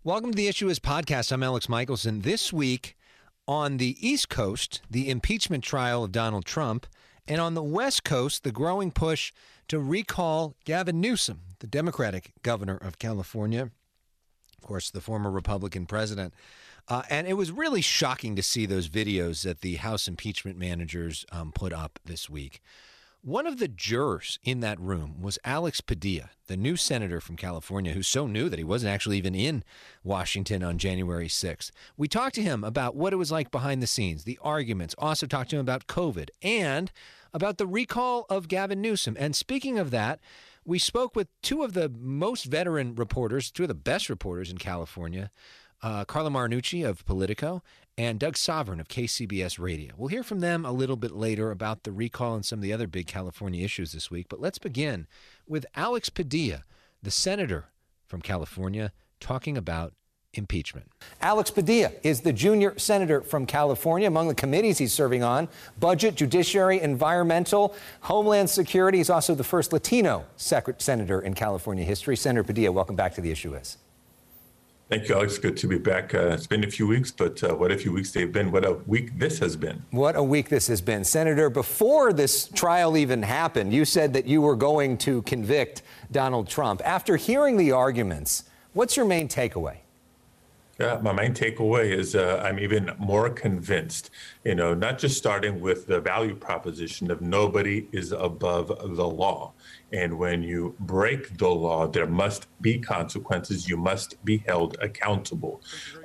Welcome to the Issue Is podcast. I'm Alex Michelson. This week on the East Coast, the impeachment trial of Donald Trump, and on the West Coast, the growing push to recall Gavin Newsom, the Democratic governor of California, of course, the former Republican president. And it was really shocking to see those videos that the House impeachment managers put up this week. One of the jurors in that room was Alex Padilla, the new senator from California, who's so new that he wasn't actually even in Washington on January 6th. We talked to him about what it was like behind the scenes, the arguments, also talked to him about COVID and about the recall of Gavin Newsom. And speaking of that, we spoke with two of the most veteran reporters, two of the best reporters in California, Carla Marinucci of Politico and Doug Sovern of KCBS Radio. We'll hear from them a little bit later about the recall and some of the other big California issues this week. But let's begin with Alex Padilla, the senator from California, talking about impeachment. Alex Padilla is the junior senator from California. Among the committees he's serving on, Budget, Judiciary, Environmental, Homeland Security. He's also the first Latino senator in California history. Senator Padilla, welcome back to The Issue Is. Thank you, Alex. Good to be back. It's been a few weeks, but what a few weeks they've been. What a week this has been. What a week this has been. Senator, before this trial even happened, you said that you were going to convict Donald Trump. After hearing the arguments, what's your main takeaway? Yeah, my main takeaway is I'm even more convinced, not just starting with the value proposition of nobody is above the law. And when you break the law, there must be consequences. You must be held accountable.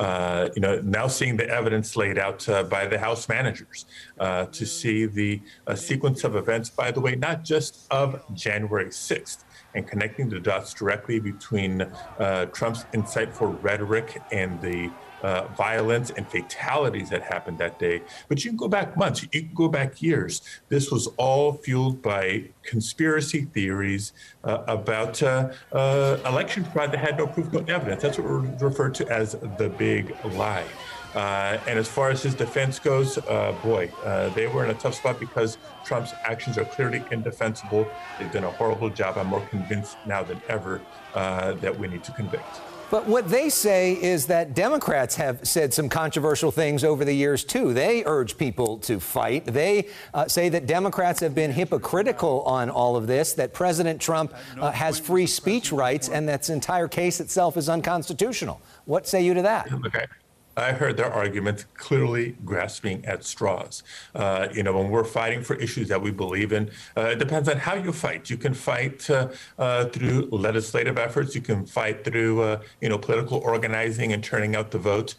Now seeing the evidence laid out by the House managers, to see the sequence of events, by the way, not just of January 6th, and connecting the dots directly between Trump's insightful rhetoric and the violence and fatalities that happened that day. But you can go back months, you can go back years. This was all fueled by conspiracy theories about election fraud that had no proof, no evidence. That's what we're referred to as the big lie. And as far as his defense goes, they were in a tough spot because Trump's actions are clearly indefensible. They've done a horrible job. I'm more convinced now than ever that we need to convict. But what they say is that Democrats have said some controversial things over the years, too. They urge people to fight. They say that Democrats have been hypocritical on all of this, that President Trump has free speech rights, and that the entire case itself is unconstitutional. What say you to that? Okay. I heard their arguments clearly grasping at straws. When we're fighting for issues that we believe in, it depends on how you fight. You can fight through legislative efforts. You can fight through, political organizing and turning out the vote.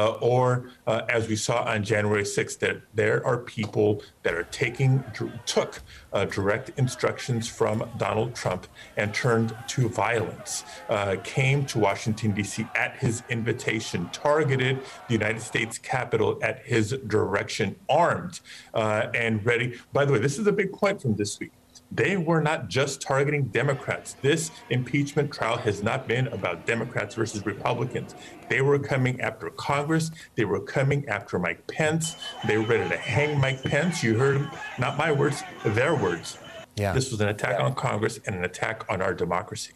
Or as we saw on January 6th, that there are people that took direct instructions from Donald Trump and turned to violence, came to Washington, D.C. at his invitation, targeted the United States Capitol at his direction, armed and ready. By the way, this is a big point from this week. They were not just targeting Democrats. This impeachment trial has not been about Democrats versus Republicans. They were coming after Congress. They were coming after Mike Pence. They were ready to hang Mike Pence. You heard him, not my words, their words. Yeah. This was an attack on Congress and an attack on our democracy.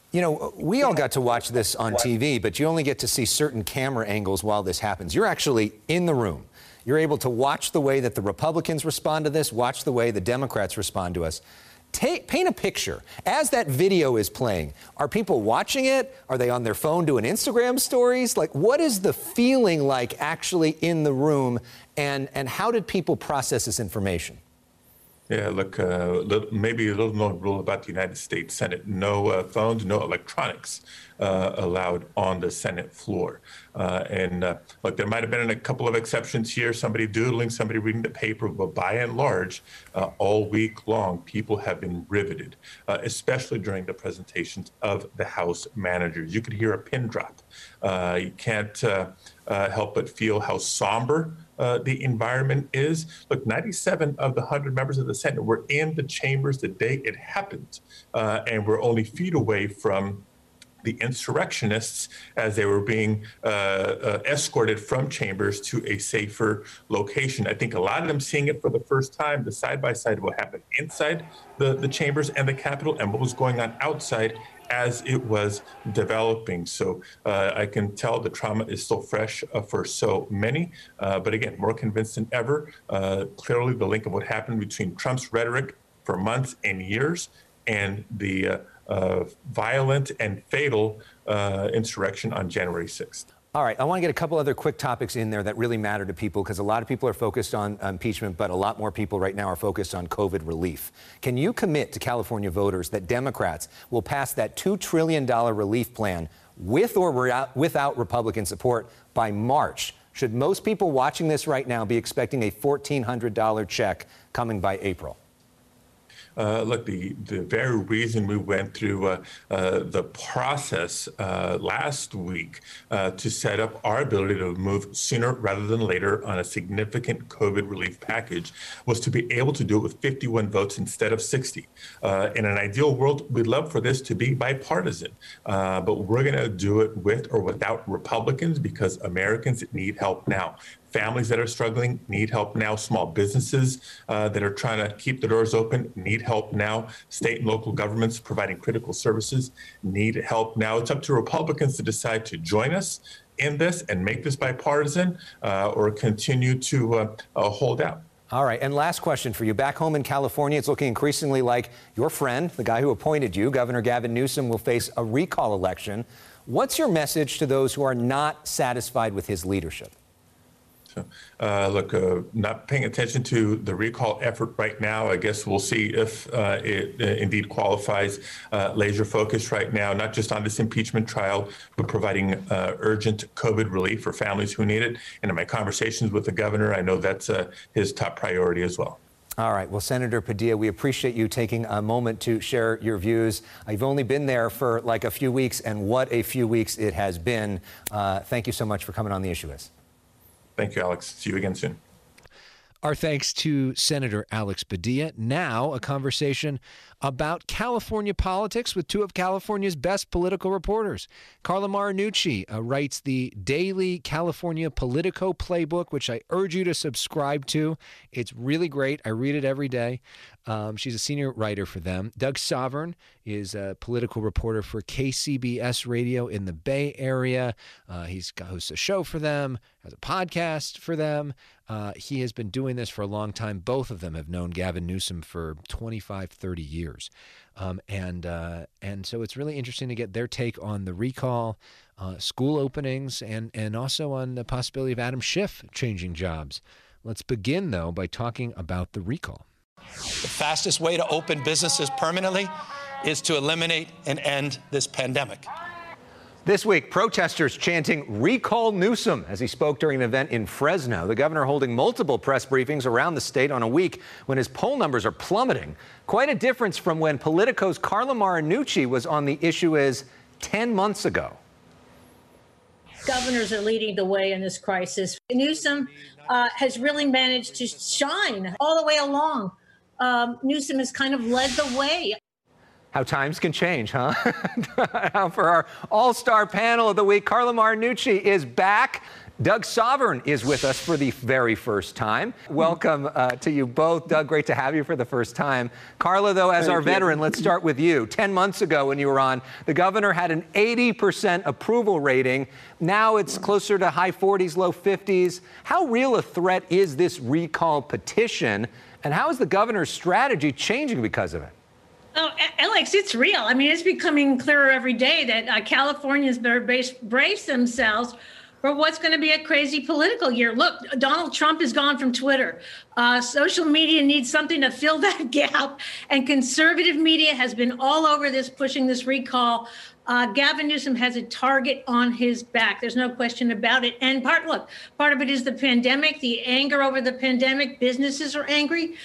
We all got to watch this on TV, but you only get to see certain camera angles while this happens. You're actually in the room. You're able to watch the way that the Republicans respond to this, watch the way the Democrats respond to us. Paint a picture. As that video is playing, are people watching it? Are they on their phone doing Instagram stories? What is the feeling like actually in the room, and how did people process this information? Yeah, look, maybe a little known rule about the United States Senate. No phones, no electronics allowed on the Senate floor. Look, there might have been a couple of exceptions here, somebody doodling, somebody reading the paper, but by and large, all week long, people have been riveted, especially during the presentations of the House managers. You could hear a pin drop. You can't help but feel how somber the environment is. Look, 97 of the 100 members of the Senate were in the chambers the day it happened, and we're only feet away from the insurrectionists as they were being escorted from chambers to a safer location. I think a lot of them seeing it for the first time, the side-by-side of what happened inside the chambers and the Capitol and what was going on outside, as it was developing. So I can tell the trauma is still fresh for so many, but again, more convinced than ever. Clearly, the link of what happened between Trump's rhetoric for months and years and the violent and fatal insurrection on January 6th. All right, I want to get a couple other quick topics in there that really matter to people, because a lot of people are focused on impeachment, but a lot more people right now are focused on COVID relief. Can you commit to California voters that Democrats will pass that $2 trillion relief plan with or without Republican support by March? Should most people watching this right now be expecting a $1,400 check coming by April? Look, the very reason we went through the process last week to set up our ability to move sooner rather than later on a significant COVID relief package was to be able to do it with 51 votes instead of 60. In an ideal world, we'd love for this to be bipartisan, but we're going to do it with or without Republicans because Americans need help now. Families that are struggling need help now. Small businesses that are trying to keep the doors open need help now. State and local governments providing critical services need help now. It's up to Republicans to decide to join us in this and make this bipartisan or continue to hold out. All right. And last question for you. Back home in California, it's looking increasingly like your friend, the guy who appointed you, Governor Gavin Newsom, will face a recall election. What's your message to those who are not satisfied with his leadership? So, not paying attention to the recall effort right now. I guess we'll see if it indeed qualifies. Laser focus right now, not just on this impeachment trial, but providing urgent COVID relief for families who need it. And in my conversations with the governor, I know that's his top priority as well. All right. Well, Senator Padilla, we appreciate you taking a moment to share your views. You've only been there for like a few weeks, and what a few weeks it has been. Thank you so much for coming on The Issue Is. Thank you, Alex. See you again soon. Our thanks to Senator Alex Padilla. Now, a conversation about California politics with two of California's best political reporters. Carla Marinucci writes the daily California Politico Playbook, which I urge you to subscribe to. It's really great. I read it every day. She's a senior writer for them. Doug Sovern is a political reporter for KCBS Radio in the Bay Area. He's hosts a show for them, has a podcast for them. He has been doing this for a long time. Both of them have known Gavin Newsom for 25, 30 years. And so it's really interesting to get their take on the recall, school openings, and also on the possibility of Adam Schiff changing jobs. Let's begin, though, by talking about the recall. The fastest way to open businesses permanently is to eliminate and end this pandemic. This week, protesters chanting "Recall Newsom" as he spoke during an event in Fresno. The governor holding multiple press briefings around the state on a week when his poll numbers are plummeting. Quite a difference from when Politico's Carla Marinucci was on The Issue Is 10 months ago. Governors are leading the way in this crisis. Newsom has really managed to shine all the way along. Newsom has kind of led the way. How times can change, huh? Now for our all-star panel of the week, Carla Marinucci is back. Doug Sovern is with us for the very first time. Welcome to you both. Doug, great to have you for the first time. Carla, though, as our veteran, let's start with you. 10 months ago when you were on, the governor had an 80% approval rating. Now it's closer to high 40s, low 50s. How real a threat is this recall petition, and how is the governor's strategy changing because of it? Oh, Alex, it's real. I mean, it's becoming clearer every day that Californians better brace themselves for what's going to be a crazy political year. Look, Donald Trump is gone from Twitter. Social media needs something to fill that gap. And conservative media has been all over this, pushing this recall. Gavin Newsom has a target on his back. There's no question about it. And part of it is the pandemic, the anger over the pandemic. Businesses are angry.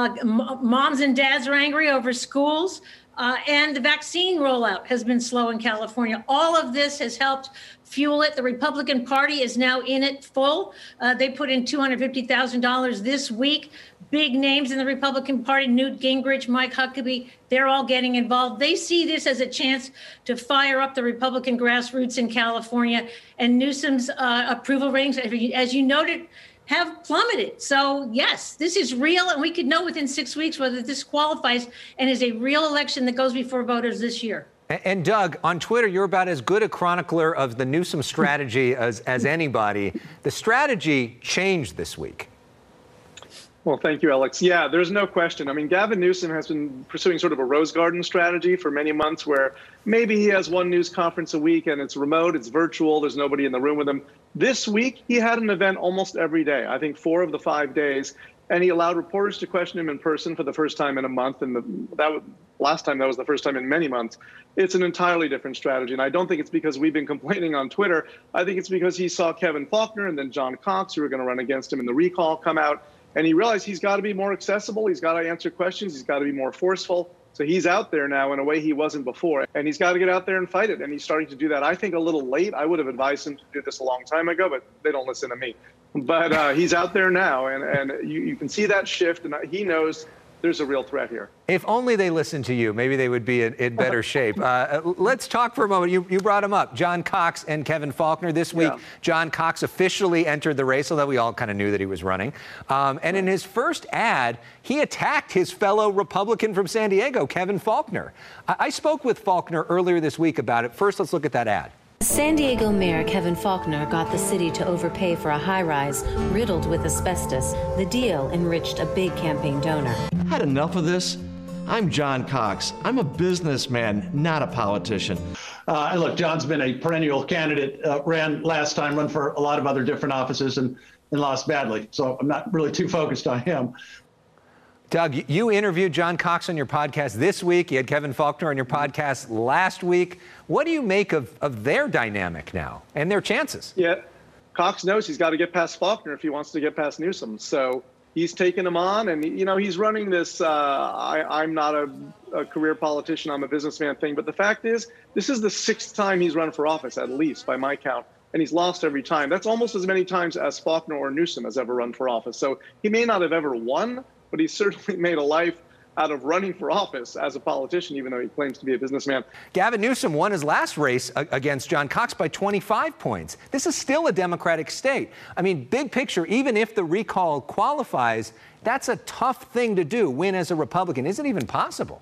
Moms and dads are angry over schools. And the vaccine rollout has been slow in California. All of this has helped fuel it. The Republican Party is now in it full. They put in $250,000 this week. Big names in the Republican Party, Newt Gingrich, Mike Huckabee, they're all getting involved. They see this as a chance to fire up the Republican grassroots in California. And Newsom's approval ratings, as you noted, have plummeted. So, yes, this is real, and we could know within 6 weeks whether this qualifies and is a real election that goes before voters this year. And Doug, on Twitter, you're about as good a chronicler of the Newsom strategy as anybody. The strategy changed this week. Well, thank you, Alex. Yeah, there's no question. I mean, Gavin Newsom has been pursuing sort of a Rose Garden strategy for many months where maybe he has one news conference a week and it's remote, it's virtual, there's nobody in the room with him. This week, he had an event almost every day, I think 4 of the 5 days, and he allowed reporters to question him in person for the first time in a month, and last time that was the first time in many months. It's an entirely different strategy, and I don't think it's because we've been complaining on Twitter. I think it's because he saw Kevin Faulconer and then John Cox, who were going to run against him in the recall, come out, and he realized he's got to be more accessible, he's got to answer questions, he's got to be more forceful. So he's out there now in a way he wasn't before, and he's got to get out there and fight it, and he's starting to do that. I think a little late. I would have advised him to do this a long time ago, but they don't listen to me. But he's out there now, and you can see that shift, and he knows there's a real threat here. If only they listened to you, maybe they would be in better shape. Let's talk for a moment. You brought them up, John Cox and Kevin Faulconer. This week, yeah. John Cox officially entered the race, although we all kind of knew that he was running. And in his first ad, he attacked his fellow Republican from San Diego, Kevin Faulconer. I spoke with Faulconer earlier this week about it. First, let's look at that ad. San Diego Mayor Kevin Faulconer got the city to overpay for a high-rise riddled with asbestos. The deal enriched a big campaign donor. Had enough of this? I'm John Cox. I'm a businessman, not a politician. Look, John's been a perennial candidate, ran last time, run for a lot of other different offices and lost badly. So I'm not really too focused on him. Doug, you interviewed John Cox on your podcast this week. You had Kevin Faulconer on your podcast last week. What do you make of their dynamic now and their chances? Yeah, Cox knows he's got to get past Faulconer if he wants to get past Newsom. So he's taken him on, and, he's running this I'm not a career politician, I'm a businessman thing. But the fact is, this is the 6th time he's run for office, at least, by my count. And he's lost every time. That's almost as many times as Faulconer or Newsom has ever run for office. So he may not have ever won, but he's certainly made a life out of running for office as a politician, even though he claims to be a businessman. Gavin Newsom won his last race against John Cox by 25 points. This is still a Democratic state. I mean, big picture, even if the recall qualifies, that's a tough thing to do, win as a Republican. Is it even possible?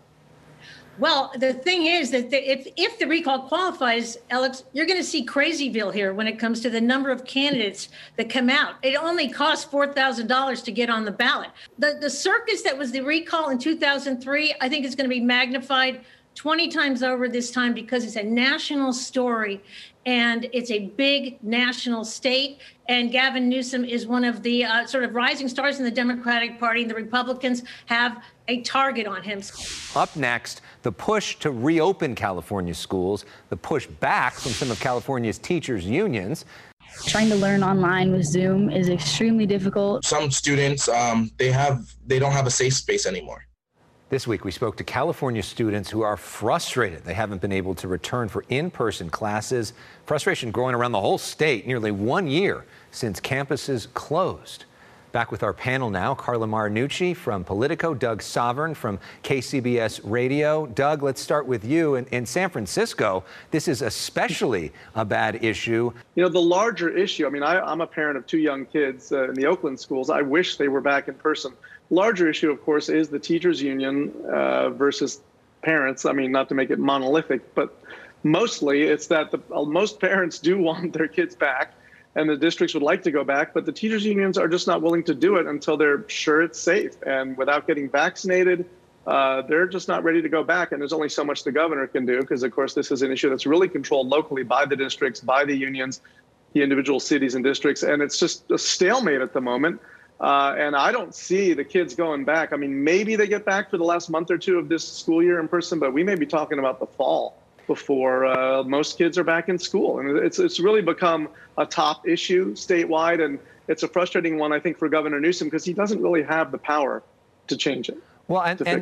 Well, the thing is that if the recall qualifies, Alex, you're going to see Crazyville here when it comes to the number of candidates that come out. It only costs $4,000 to get on the ballot. The circus that was the recall in 2003, I think is going to be magnified 20 times over this time because it's a national story and it's a big national state. And Gavin Newsom is one of the sort of rising stars in the Democratic Party. And the Republicans have a target on him. Up next, the push to reopen California schools, the push back from some of California's teachers' unions. Trying to learn online with Zoom is extremely difficult. Some students, they don't have a safe space anymore. This week, we spoke to California students who are frustrated they haven't been able to return for in-person classes. Frustration growing around the whole state, nearly 1 year since campuses closed. Back with our panel now, Carla Marinucci from Politico, Doug Sovern from KCBS Radio. Doug, let's start with you. In San Francisco, this is especially a bad issue. The larger issue, I'm a parent of 2 young kids in the Oakland schools. I wish they were back in person. Larger issue, of course, is the teachers union versus parents. Not to make it monolithic, but mostly it's that most parents do want their kids back. And the districts would like to go back, but the teachers unions are just not willing to do it until they're sure it's safe. And without getting vaccinated, they're just not ready to go back. And there's only so much the governor can do because, of course, this is an issue that's really controlled locally by the districts, by the unions, the individual cities and districts. And it's just a stalemate at the moment. And I don't see the kids going back. Maybe they get back for the last month or 2 of this school year in person, but we may be talking about the fall before most kids are back in school. And it's really become a top issue statewide. And it's a frustrating one, I think, for Governor Newsom because he doesn't really have the power to change it. Well, and the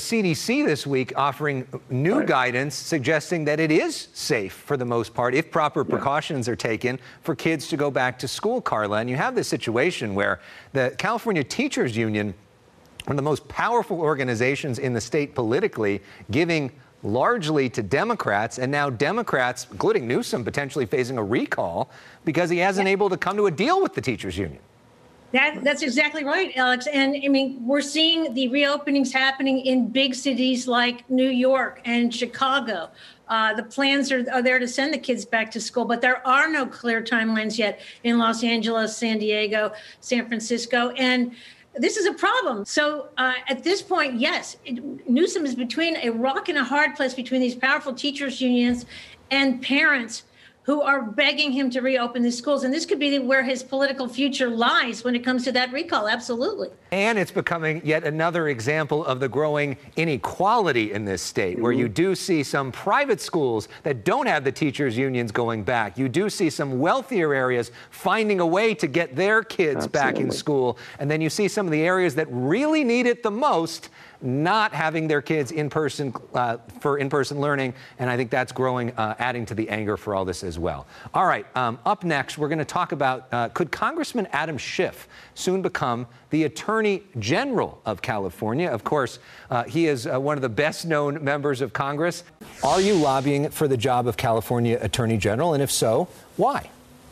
CDC this week offering new guidance suggesting that it is safe for the most part if proper precautions are taken for kids to go back to school, Carla. And you have this situation where the California Teachers Union, one of the most powerful organizations in the state politically, giving largely to Democrats, and now Democrats, including Newsom, potentially facing a recall because he hasn't able to come to a deal with the teachers union. That's exactly right, Alex. And I mean, we're seeing the reopenings happening in big cities like New York and Chicago. The plans are there to send the kids back to school, but there are no clear timelines yet in Los Angeles, San Diego, San Francisco. And this is a problem. So at this point, yes, Newsom is between a rock and a hard place between these powerful teachers unions and parents who are begging him to reopen the schools. And this could be where his political future lies when it comes to that recall. Absolutely. And it's becoming yet another example of the growing inequality in this state, where you do see some private schools that don't have the teachers unions going back. You do see some wealthier areas finding a way to get their kids back in school. And then you see some of the areas that really need it the most not having their kids in person for in-person learning. And I think that's growing, adding to the anger for all this as well. All right, up next, we're going to talk about could Congressman Adam Schiff soon become the Attorney General of California? Of course, he is one of the best-known members of Congress. Are you lobbying for the job of California Attorney General? And if so, why?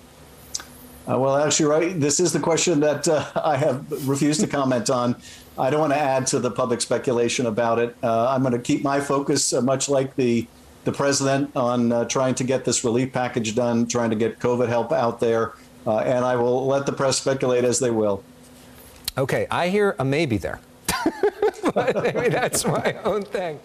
Well, actually, right. This is the question that I have refused to comment on. I don't want to add to the public speculation about it. I'm going to keep my focus, much like the president, on trying to get this relief package done, trying to get COVID help out there, and I will let the press speculate as they will. Okay, I hear a maybe there. But maybe that's my own thing.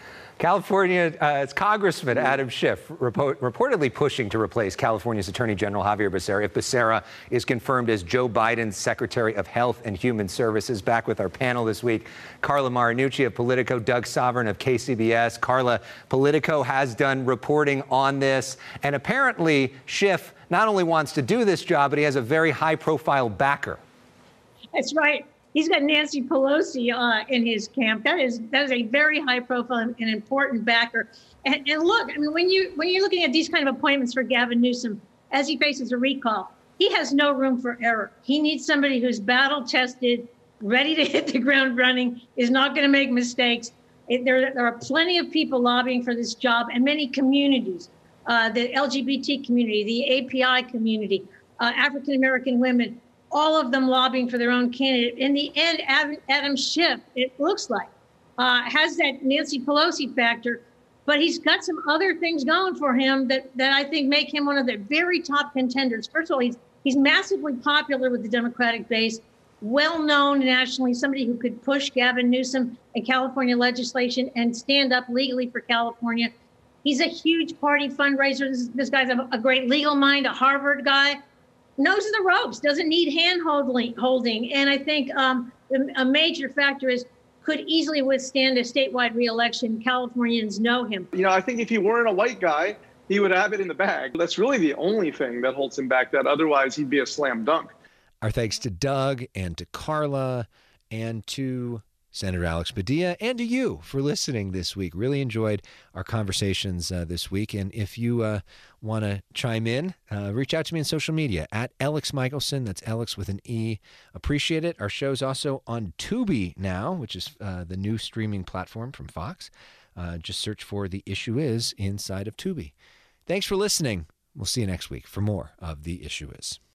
California's Congressman Adam Schiff reportedly pushing to replace California's Attorney General Xavier Becerra if Becerra is confirmed as Joe Biden's Secretary of Health and Human Services. Back with our panel this week, Carla Marinucci of Politico, Doug Sovereign of KCBS. Carla, Politico has done reporting on this, and apparently Schiff not only wants to do this job, but he has a very high-profile backer. That's right. He's got Nancy Pelosi in his camp. That is a very high profile and important backer. And look, I mean, when you're looking at these kind of appointments for Gavin Newsom, as he faces a recall, he has no room for error. He needs somebody who's battle tested, ready to hit the ground running, is not going to make mistakes. There are plenty of people lobbying for this job, and many communities, the LGBT community, the API community, African American women, all of them lobbying for their own candidate. In the end, Adam Schiff, it looks like, has that Nancy Pelosi factor, but he's got some other things going for him that I think make him one of the very top contenders. First of all, he's massively popular with the Democratic base, well-known nationally, somebody who could push Gavin Newsom and California legislation and stand up legally for California. He's a huge party fundraiser. This guy's a great legal mind, a Harvard guy. Knows the ropes, doesn't need hand holding. And I think a major factor is could easily withstand a statewide reelection. Californians know him. You know, I think if he weren't a white guy, he would have it in the bag. That's really the only thing that holds him back, that otherwise he'd be a slam dunk. Our thanks to Doug and to Carla and to Senator Alex Padilla, and to you for listening this week. Really enjoyed our conversations this week. And if you want to chime in, reach out to me on social media at Alex Michelson. That's Alex with an E. Appreciate it. Our show's also on Tubi now, which is the new streaming platform from Fox. Just search for The Issue Is inside of Tubi. Thanks for listening. We'll see you next week for more of The Issue Is.